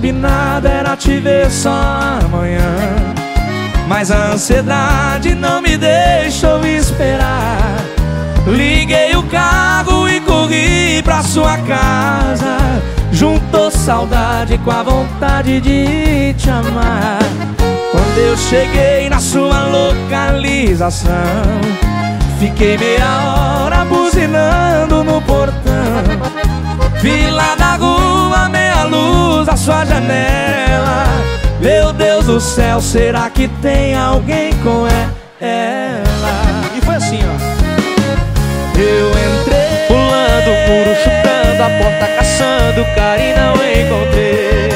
combinado era te ver só amanhã, mas a ansiedade não me deixou esperar. Liguei o carro e corri pra sua casa. Juntou saudade com a vontade de te amar. Quando eu cheguei na sua localização, fiquei meia hora buzinando no portão. Vi lá da rua meia luz a sua janela. Meu Deus do céu, será que tem alguém com ela? E foi assim, ó. Eu entrei Pulando o muro, chutando a porta, caçando o cara e não encontrei.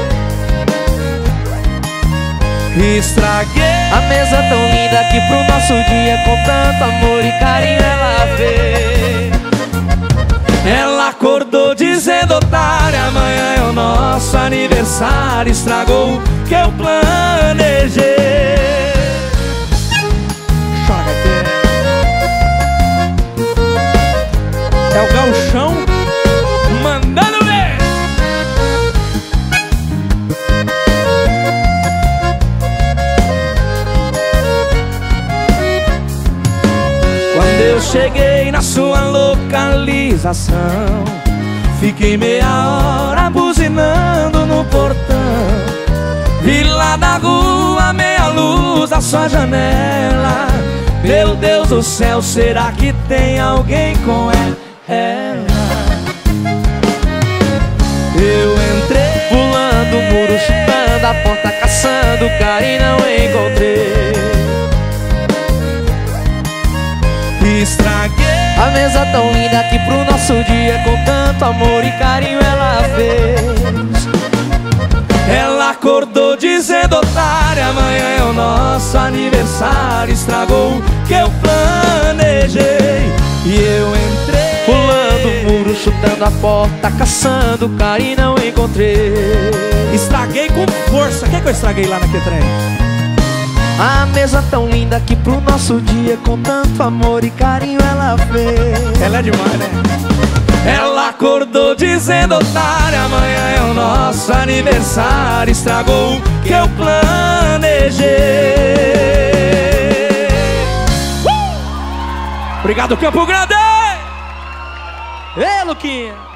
Estraguei a mesa tão linda que pro nosso dia, com tanto amor e carinho ela fez. Ela acordou dizendo: otária, amanhã é o nosso aniversário. Estragou o que eu planejei. É o gauchão mandando ver. Quando eu cheguei na sua localização, fiquei meia hora buzinando no portão. Vi lá da rua meia luz da sua janela. Meu Deus do céu, será que tem alguém com ela? Eu entrei pulando o muro, chutando a porta, caçando o cara e não encontrei. Estraguei a mesa tão linda que pro nosso dia, com tanto amor e carinho ela fez. Ela acordou dizendo: otária, amanhã é o nosso aniversário. Estragou o que eu planejei. E eu entrei pulando o muro, chutando a porta, caçando o cara e não encontrei. Estraguei com força. O que é que eu estraguei lá naquele trem? A mesa tão linda que pro nosso dia, com tanto amor e carinho ela fez. Ela é demais, né? Ela acordou dizendo: otária, amanhã é o nosso aniversário. Estragou o que eu planejei. Obrigado, Campo Grande! Ei, Luquinha!